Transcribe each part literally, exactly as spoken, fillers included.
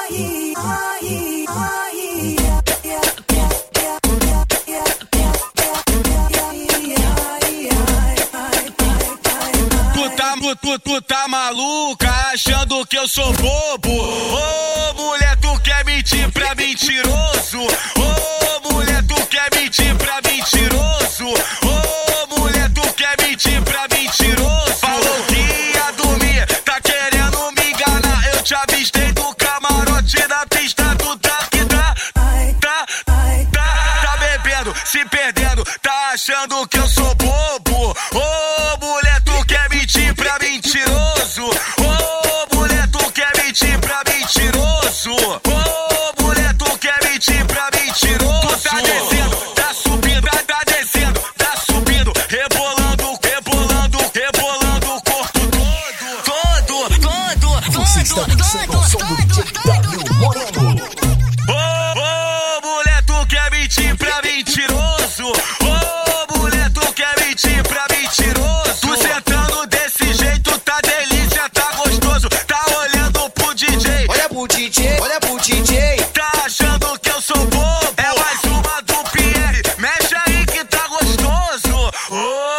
Tu, tu tá maluca, achando que eu sou bobo? Ô oh, mulher, tu quer mentir pra mentiroso? Ô oh, mulher, tu quer mentir pra mentiroso? Ô oh, mulher, tu quer mentir pra mentiroso? Falou que ia dormir, tá querendo me enganar. Eu te avistei do camarote da pista, tu tá que tá, tá, tá, tá bebendo, se perdendo, tá achando que eu sou bobo? Ô oh, mulher, tu quer mentir pra mentiroso? Ô oh, mulher, tu quer mentir pra mentiroso? Ô oh, mulher, tu quer mentir pra mentiroso? Tu tá descendo, tá subindo, tá, tá descendo, tá subindo, rebolando, rebolando, rebolando o corpo todo, todo, todo, Você está dançando ao som do D J W Moreno. Ô oh, mulher, tu quer mentir pra mentiroso? Ô oh, mulher, tu quer mentir pra mentiroso? Tu sentando desse jeito, tá delícia, tá gostoso, tá olhando pro D J. Olha pro D J, olha pro D J. Tá achando que eu sou bobo? É mais uma do Pierre, mexe aí que tá gostoso. Ô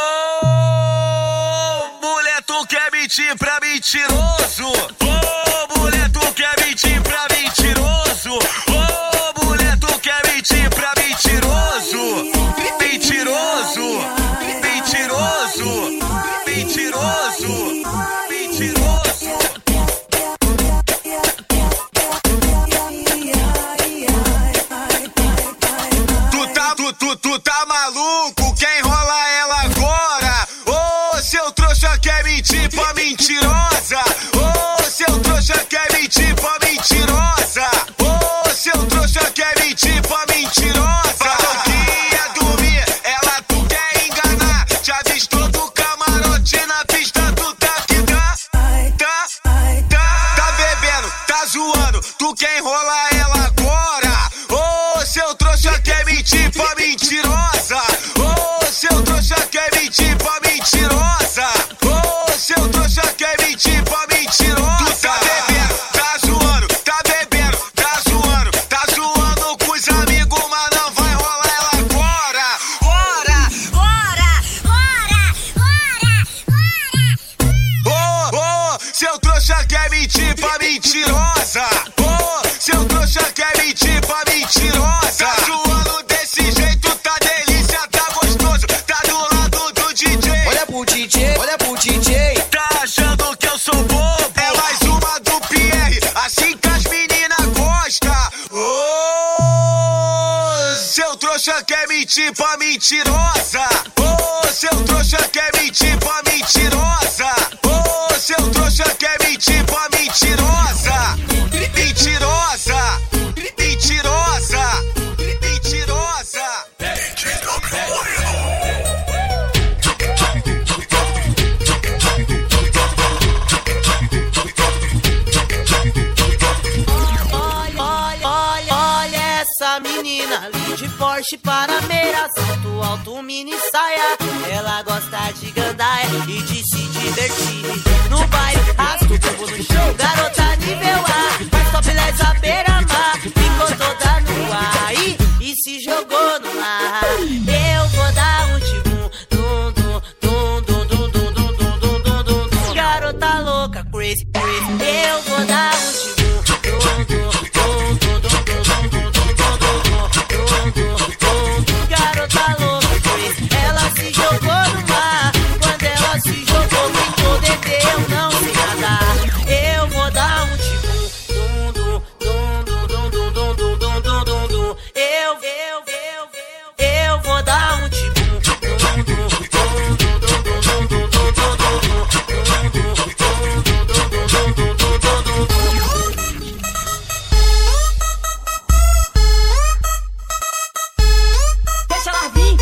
oh, mulher, tu quer mentir pra mentiroso? Ô oh, mulher, tu quer mentir pra mentiroso? Ô oh, mulher, tu quer mentir pra mentiroso? Mentiroso, mentiroso, mentiroso, mentiroso. Tu tá, tu, tu, tu tá maluco? Quem rola ela agora? Ô, oh, seu trouxa quer mentir pra mentirosa? Ô, oh, seu trouxa quer mentir pra mentirosa? Ô, oh, seu trouxa quer mentir pra mentirosa? Falou que ia dormir, ela tu quer enganar. Te avistou do camarote na pista, tu tá que tá, tá, tá, tá bebendo, tá zoando, tu quer enrolar ela agora? Ô, oh, seu trouxa quer mentir pra mentirosa? Ô, oh, seu trouxa quer mentir pra mentirosa? Ô, oh, seu trouxa quer mentir pra mentirosa? Tu tá bebendo, tá zoando, tá bebendo, tá zoando, tá zoando com os amigos, mas não vai rolar ela agora. Bora! Bora, bora, bora, bora. Ô, ô, seu trouxa quer mentir pra mentirosa? Ô, seu trouxa quer mentir pra mentirosa? Tá zoando desse jeito, tá delícia, tá gostoso, tá do lado do D J. Olha pro D J, olha pro D J. Tá achando que eu sou bobo? É mais uma do Pierre, assim que as meninas gostam. Ô, seu trouxa quer mentir pra mentirosa? Ô, seu trouxa quer mentir pra mentirosa? Ô, seu trouxa quer mentir pra mentirosa? Mentirosa, mentirosa, mentirosa. Olha, olha, olha essa menina ali de Porsche Panamera, salto alto, mini saia. Ela gosta de gandaia e de se divertir. No baile, arrasta o povo no show, garota nível A. Faz topless à beira-mar, ficou toda no ar e, e se jogou no mar. Eu vou dar um tibum, dum, dum, dum, dum, dum, dum, dum, dum, dum, dum, dum, dum. Garota louca, crazy, crazy. Eu vou dar um tibum, dum, dum, dum, dum, dum, dum, dum, dum, dum, dum, dum. Garota louca, crazy. Ela se jogou no mar. Quando ela se jogou, ficou dedê, eu não sei nadar. Eu vou dar um tibum, dum, dum, dum, dum, dum, dum, dum, dum, dum, dum, dum. Eu, eu, eu, eu, eu vou dar um tibum, dum, dum, dum, dum, dum, dum, dum, dum, dum, dum, Deixa ela vir.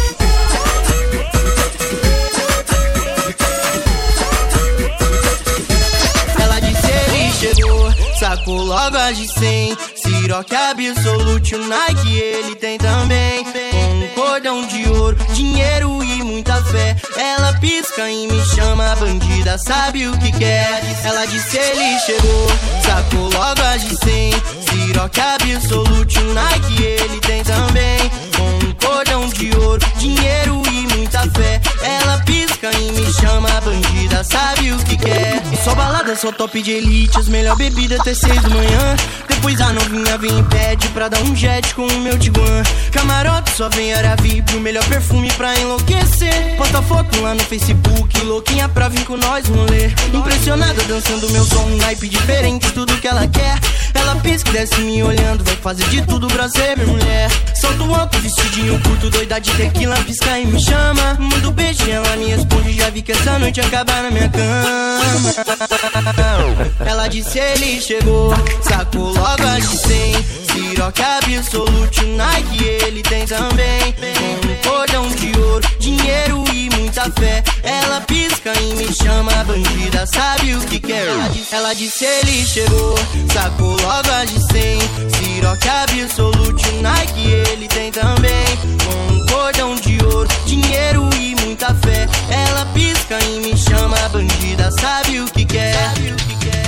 Ela disse ele chegou, sacou logo as de cem. Ciroc Absolute, o Nike ele tem também. Com um cordão de ouro, dinheiro e muita fé. Ela pisca e me chama, bandida sabe o que quer. Ela disse ele chegou, sacou logo as de cem. Ciroc Absolute, um Nike ele tem também. Com um cordão de ouro, dinheiro e muita fé. Ela pisca e me chama, bandida sabe o que quer. Só balada, só top de elite, as melhor bebida até seis da manhã. Depois a novinha vem e pede pra dar um jet com o meu Tiguan. Camarote só vem área V I P, o melhor perfume pra enlouquecer. Posta foto lá no Facebook, louquinha pra vir com nós rolê. Impressionada dançando meu som, um naipe diferente, tudo que ela quer. Ela pisca e desce me olhando, vai fazer de tudo pra ser minha mulher. Salto alto, vestidinho curto, doida de tequila, pisca e me chama. Mando beijo e ela me responde, já vi que essa noite acabar na minha cama. Ela disse ele chegou, sacou logo as de cem. Ciroc Absolute, Nike ele tem também. Com um cordão de ouro, dinheiro e muita fé. Ela pisca e me chama, bandida sabe o que quer. Ela disse ele chegou, sacou logo as de cem. Ciroc Absolute, Nike ele tem também. Com um cordão de ouro, dinheiro e muita fé. Ela pisca e me chama, bandida sabe o que quer. Sabe o que quer.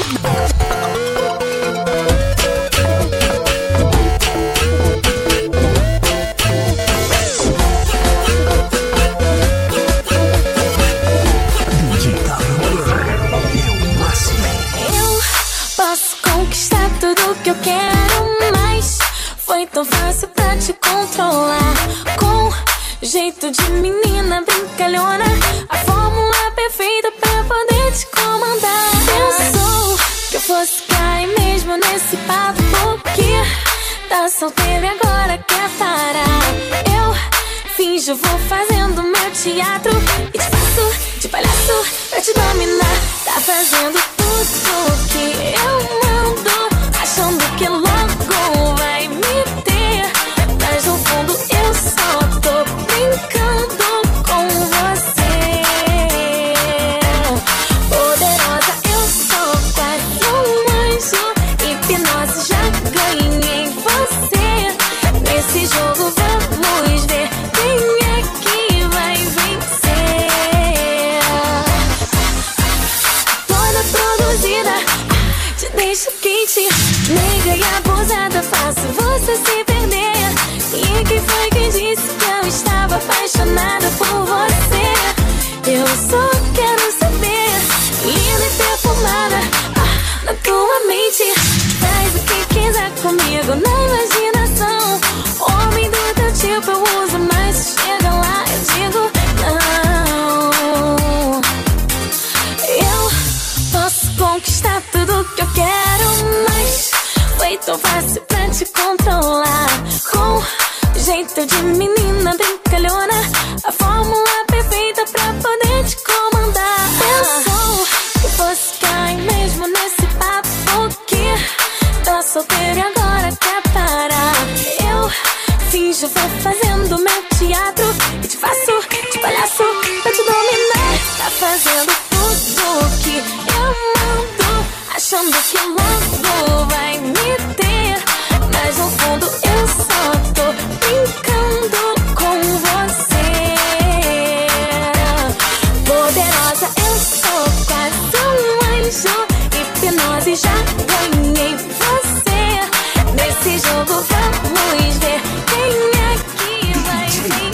Que eu quero mais. Foi tão fácil pra te controlar. Com jeito de menina brincalhona, a fórmula perfeita pra poder te comandar. Pensou que eu fosse cair mesmo nesse papo, porque tá solteiro e agora quer parar. Eu finjo, vou fazendo meu teatro e te faço de palhaço pra te dominar. Tá fazendo tudo que eu mando, achando que logo vai me ter, mas no fundo eu só tô brincando com você. Poderosa, eu sou quase um anjo, hipnose já ganhei você. Nesse jogo vamos ver quem é que vai vencer. Toda produzida, te deixo quente, nega e abusada, faço você se perder. E quem foi que disse que eu estava apaixonada por você? Eu só quero saber, linda e perfumada, ah, na tua mente. Faz o que quiser comigo na imaginação. Homem do teu tipo eu uso, mas se chega lá eu digo não. Eu posso conquistar tudo que eu quero, mas foi tão fácil pra te controlar. Com jeito de menina brincalhona, a fórmula perfeita pra poder te comandar. Pensou que fosse cair mesmo nesse papo, porque tá solteiro e agora quer parar. Eu finjo, vou fazendo meu teatro e te faço de palhaço pra te dominar. Tá fazendo tudo que eu mando, achando que logo vai me ter, mas no fundo eu só tô brincando com você. Poderosa, eu sou quase um anjo, hipnose já ganhei você. Nesse jogo vamos ver quem é que vai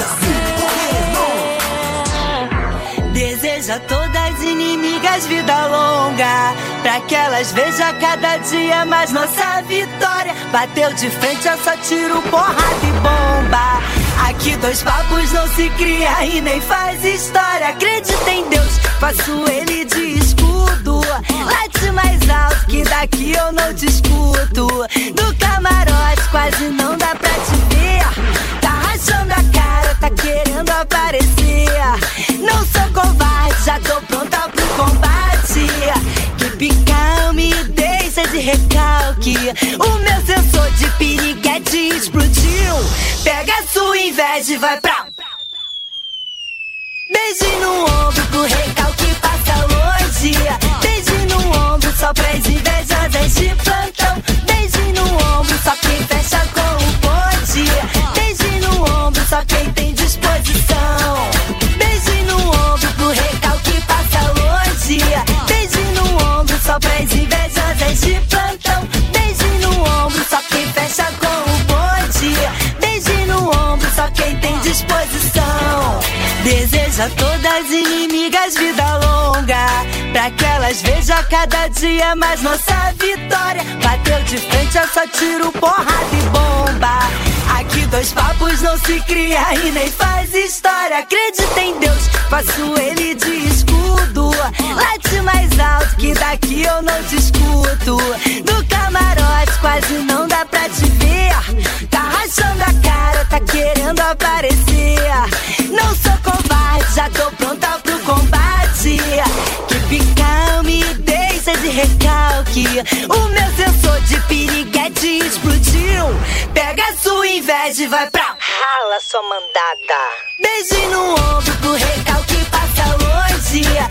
vencer. Deseja a todas inimigas vida longa, pra que elas vejam cada dia mais nossa vitória. Bateu de frente, eu só tiro porrada e bomba. Aqui dois papos não se cria e nem faz história. Acredita em Deus, faço ele de escudo. Late mais alto que daqui eu não te escuto. Do camarote quase não dá pra te ver. Tá rachando a cara, tá querendo aparecer. Não sou covarde, já tô pronta pro combate. Que picar me deixa de recalque. O meu sensor de piriguete explodiu. Pega a sua inveja e vai pra... Beijo no ombro pro recalque passa longe. Beijo no ombro só pras invejosas de plantão. Beijo no ombro só quem fecha com o bonde. Beijo no ombro só quem Deixa todas inimigas vida longa, pra que elas vejam cada dia mais nossa vitória. Bateu de frente, é só tiro, porrada e bomba. Aqui dois papos não se cria e nem faz história. Acredita em Deus, faço ele de escudo. Late mais alto que daqui eu não te escuto. Do camarote quase não dá pra te ver. Tá rachando a cara, tá querendo aparecer. Não sou covarde, já tô pronta pro combate. Keep calm, deixa de recalque. O meu sensor de piriguete explodiu. Pega a sua inveja e vai pra rala, sua mandada. Beijinho no ombro pro recalque passa longe.